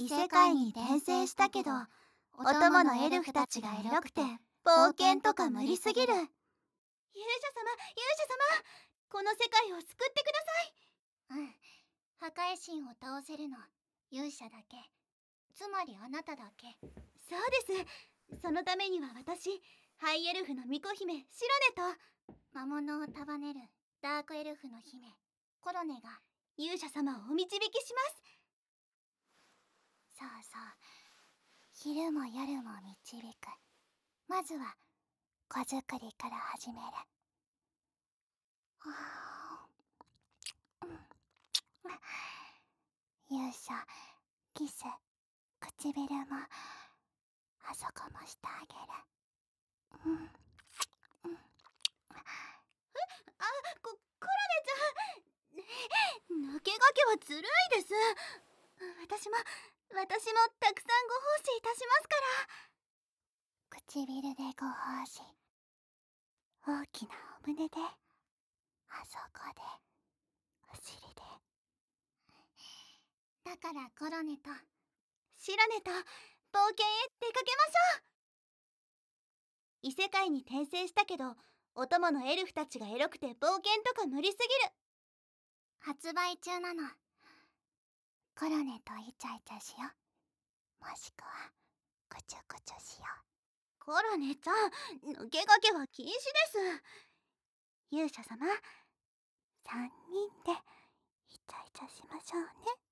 異世界に転生したけど、お供のエルフたちがエロくて冒険とか無理すぎる。勇者様、この世界を救ってください。破壊神を倒せるの勇者だけ、つまりあなただけ。そうです。そのためには私、ハイエルフの巫女姫シロネと魔物を束ねるダークエルフの姫コロネが勇者様をお導きします。そうそう、昼も夜も導く。まずは子作りから始める。勇者、キス、唇もあそこもしてあげる。コロネちゃん、抜け駆けはずるいです。私もたくさんご奉仕いたしますから。唇でご奉仕、大きなお胸で、あそこで、お尻で。だからコロネとシロネと冒険へ出かけましょう。異世界に転生したけど、お供のエルフたちがエロくて冒険とか無理すぎる。発売中なの。コロネとイチャイチャしよう。もしくはくちゅくちゅしよう。コロネちゃん、抜け駆けは禁止です。勇者様、3人でイチャイチャしましょうね。